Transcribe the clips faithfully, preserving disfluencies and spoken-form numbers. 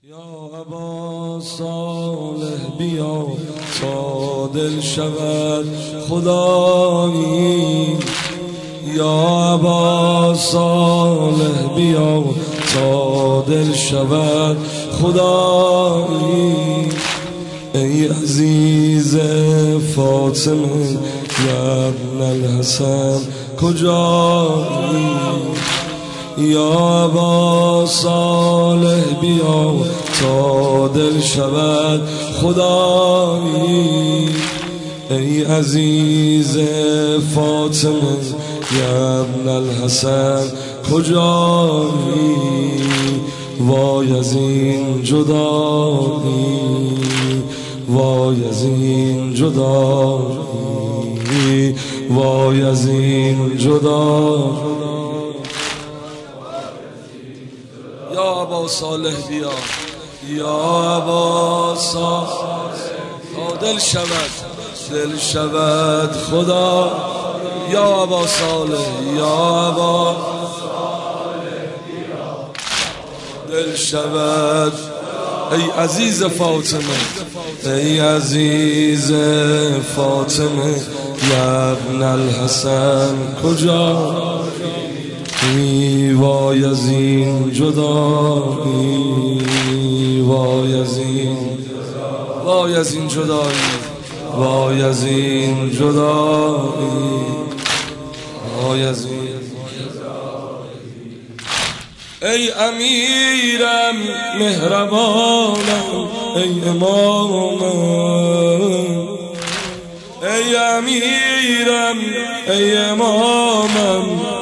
یا ابا صالح بیا تا دل شود خدایی، یا ابا صالح بیا تا دل شود خدایی. ای عزیز فاطمه یا ابن الحسن کجایی، یا ابا صالح بیا تا دل شود خدایی. ای عزیز فاطمه یا ابن الحسن کجایی، وای از این جدایی، وای از این جدایی، وای از این جدایی. یا ابا صالح بیا، یا ابا صالح تا دل شود، دل شود خدا. یا ابا صالح، یا ابا دل شود. ای عزیز فاطمه، ای عزیز فاطمه یا ابن الحسن کجا، وای از این جدایی، وای از این، وای از این جدایی، وای از این جدایی، وای از این. ای امیرم مهربانم، ای امامم، ای امیرم ای امامم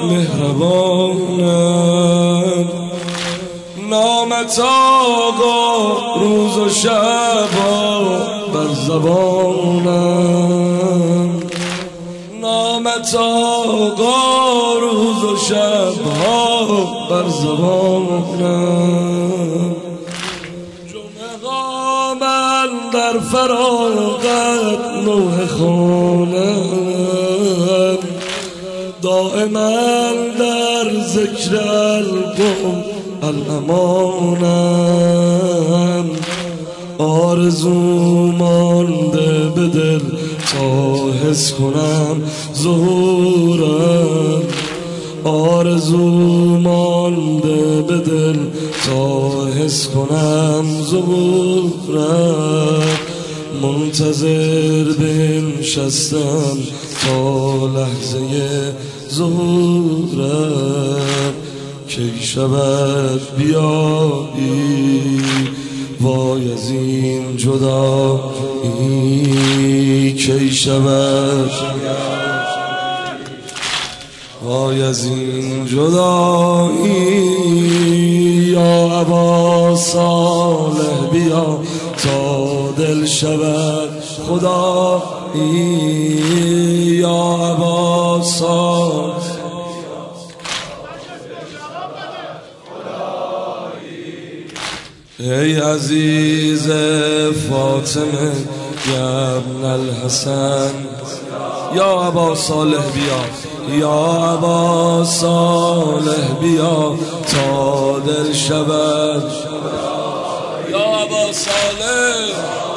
مهربانم. نامت آقا روز و شبا بر زبانم، نامت آقا روز و شبا بر زبانم. من در فراغت نوح خونم، دائما در ذکر القم الامانم. آرزو مانده به دل تا حس کنم ظهورم، آرزو مانده به دل تا حس کنم ظهورم. منتظر بنشستم تا لحظه ظهورم، کی شود بیایی، وای از این جدایی، کی شود وای از این جدایی. یا ابا صالح بیا تا دل شود خدایی، یا ابا صالح. ای عزیز فاطمه یا ابن الحسن، یا ابا صالح بیا، یا ابا صالح بیا تا دل شود. یا ابا صالح،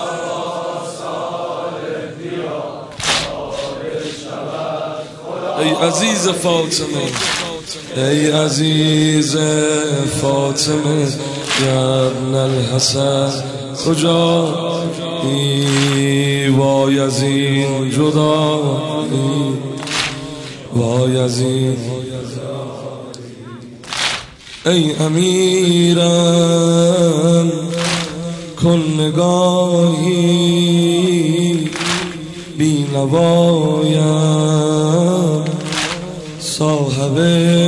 ای عزیز فاطمه، ای عزیز فاطمه یا ابن الحسن کجایی، وای از این جدایی، وای از این. ای امیرم کن نگاهی بی نوایم، صاحب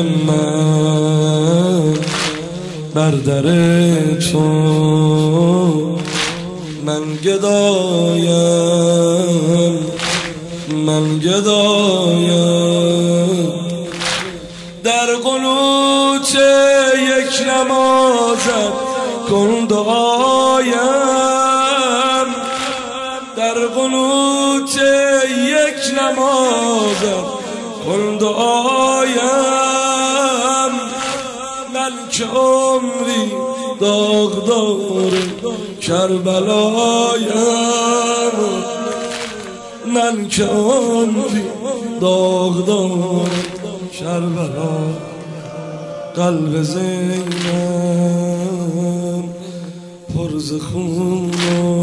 من بر در تو من گدایم، من گدایم. در قنوت یک نمازت کن دعایم، در قنوت یک نمازت کن دعایم. من که عمری داغدار کربلایم من که عمری داغدار کربلا قلب زینم پر ز خون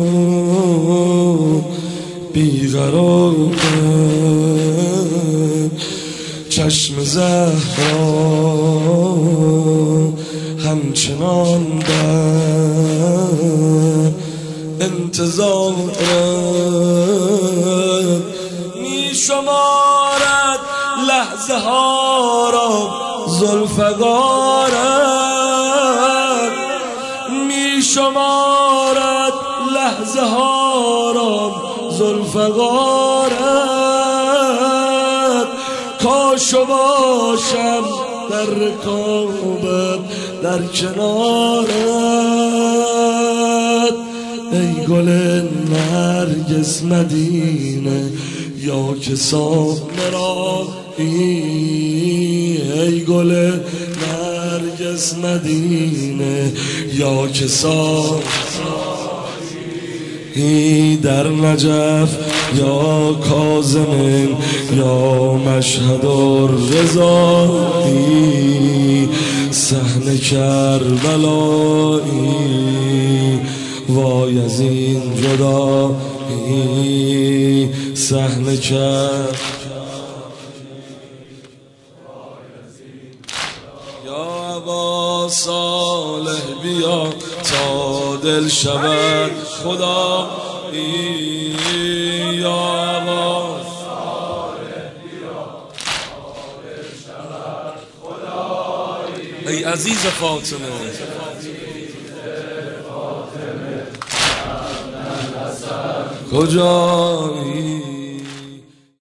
و بیقرارم چشم زهرا همچنان در انتظارم می شمارد لحظه ها را زلفقارم می شمارد لحظه ها را زلفقارم کاشو باشم در رکابت در کنارت ای گل نرگس مدینه یا که سامرایی ای گل نرگس مدینه یا که سامرایی در نجف یا کاظم یا مشهد الرضایی صحن کربلایی وای از این جدایی صحن کربلایی یا ابا صالح بیا تا دل شود خدایی یا ابا صالح بیا تا دل شود خدایی ای عزیز فاطمه کجایی